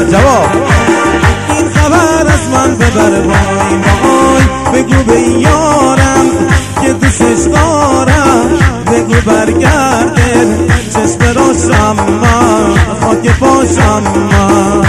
جواب این خبر از من ببر وای وای، بگو به یارم که دوستش دارم، بگو برگرده چشم روشم من، خاک پاشم من.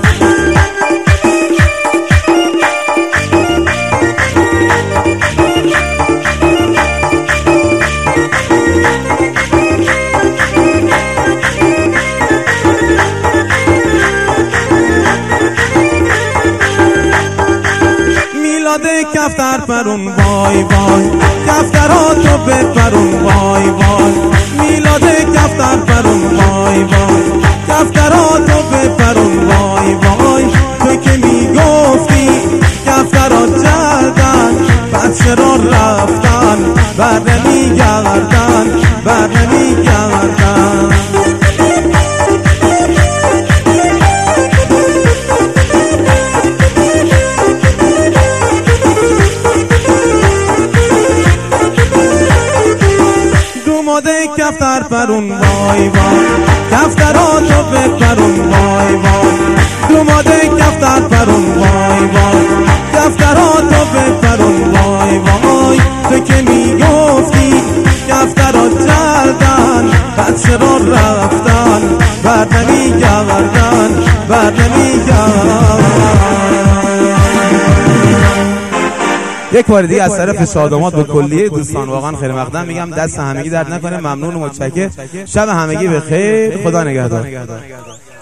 کفتر پرون وای وای، کفتراتو بپرون وای وای، میلاد کفتر پرون وای وای، کفتراتو بپرون وای وای. تو که میگفتی کفترات جلدن، بعد چرا رفتن بر نمیگردن، بر نمیگردن. کفتر پرون وای وای، کفتراتو بپرون وای وای، دوماده کفتر پرون وای وای، کفتراتو بپرون وای وای. تو که میگفتی کفترات جلدن، بعد چرا رفتن بر نمیگردن، بر نمیگردن. یک بار دیگه از طرف شادامات به کلیه دوستان واقعا خیلی مقدم میگم، دست همگی درد نکنه، ممنون و متشکرم. شب همگی به خیر، خدا نگهدار.